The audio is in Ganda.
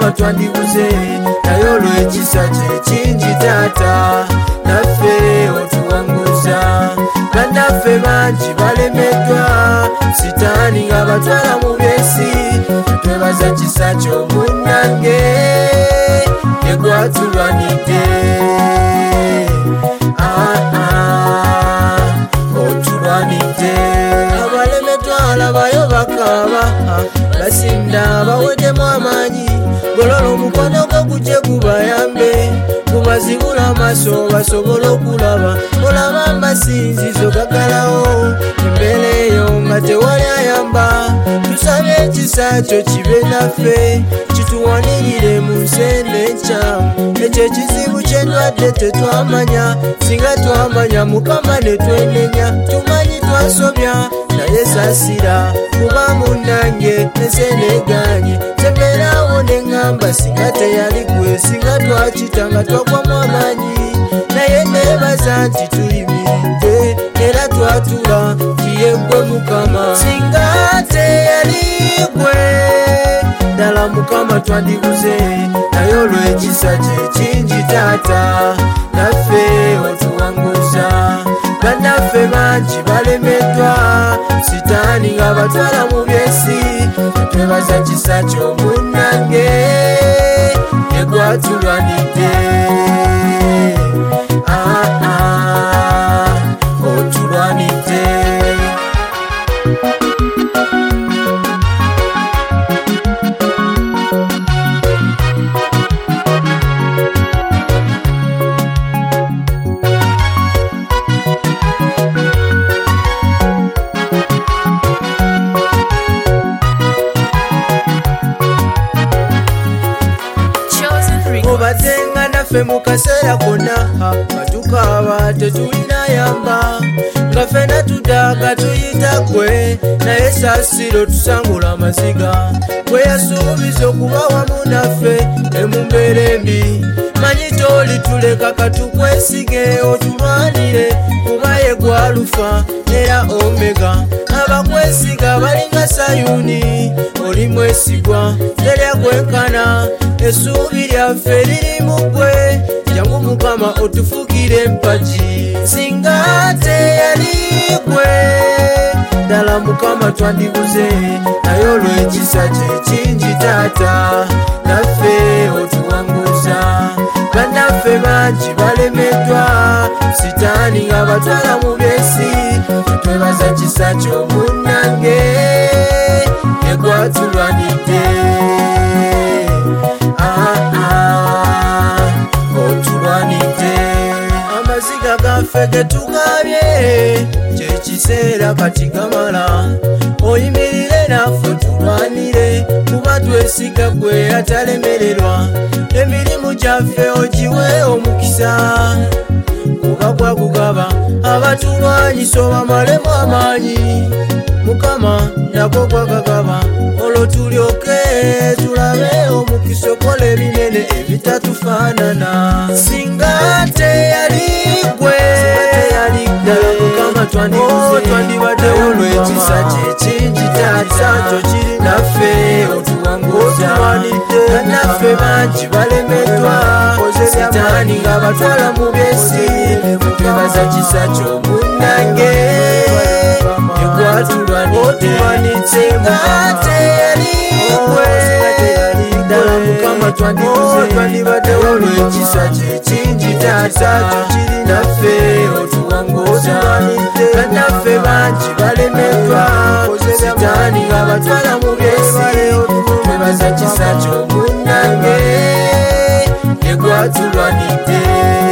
Mukama twandibuze naye olw'ekisa kye kingi taata naffe otuwanguza bannaffe bangi balemeddwa sitaani nga batwala mu by'ensi twebaza kisa kyo munnange ne gwatulwanidde otulwanidde abalemeddwa labayo bakaaba basinda baweddemu amaanyi golola omukono gwo gujje gubayambe gubazibula amaaso basobole okulaba olaba amasinzizo gagalawo embeera eyo nga tewali ayamba tusabye ekisa kyo kibe naffe kituwanirire mu nsende enkyamu ekyo ekizibu kyendwadde tetwamanya singa twamanya Mukama ne twenenya tumanyi twasobya naye saasira kuba munnange neseneganye tembeerawo neŋŋamba singa teyali gwe singa twakita nga twagwamu amaanyi naye neebaza nti tuyimiridde era twatula kiye gwe Mukama singa teyali gwe ddala Mukama twandibuze naye olw'ekisa kye kingi taata naffe otuwanguza bannaffe bangi balemeddwa sitaani nga batwala mu by'ensi twebaza kisa kyo munnange ne gwatulwanidde otulwanidde obatenga naffe mu kaseera konna batukaaba tetulina yamba nga ffenna tuddaga tuyita gwe naye saasiro tusangula amaziga gwe yasuubiza okuba wamu naffe emumbeera embi manyi tolituleka katukwesige otulwanire kuba ye gwa Alufa era Omega abakwesiga balinga Sayuni oli mwesigwa terya kwenkana essuubi lyaffe liri mu gwe jangu Mukama otufukire empagi singa teyali gwe ddala Mukama twandibuze naye olw'ekisa kye kingi taata naffe otuwanguza bannaffe bangi balemeddwa sitaani nga batwala mu by'ensi twebaza kisa kyo munnange ne gwatulwanidde otulwanidde amaziga gaffe getugabye kyekiseera kati gamala oyimirire naffe tulwanire kuba twesiga gwe atalemererwa emirimu gyaffe ogiwe omukisa kuba gwagugaba abatulwanyisa obamalemu amaanyi Mukama nagwo gwagagaba olwo tulyoke tulabe omukisa okola ebinene ebitatufaanana singa teyali gwe ddala Mukama twandibadde olw'ekisa kye kingi taata naffe otuwanguza bannaffe bangi balemeddwa sitaani nga batwala mu by'ensi twebaza kisa kyo munnange ne gwatulwanidde nga teyali gwe ddala Mukama twandibadde olw'ekisa kye kingi taata naffe otuwanguza bannaffe bangi balemeddwa sitaani nga batwala mu by'ensi twebaza kisa kyo munnange ne gwatulwanidde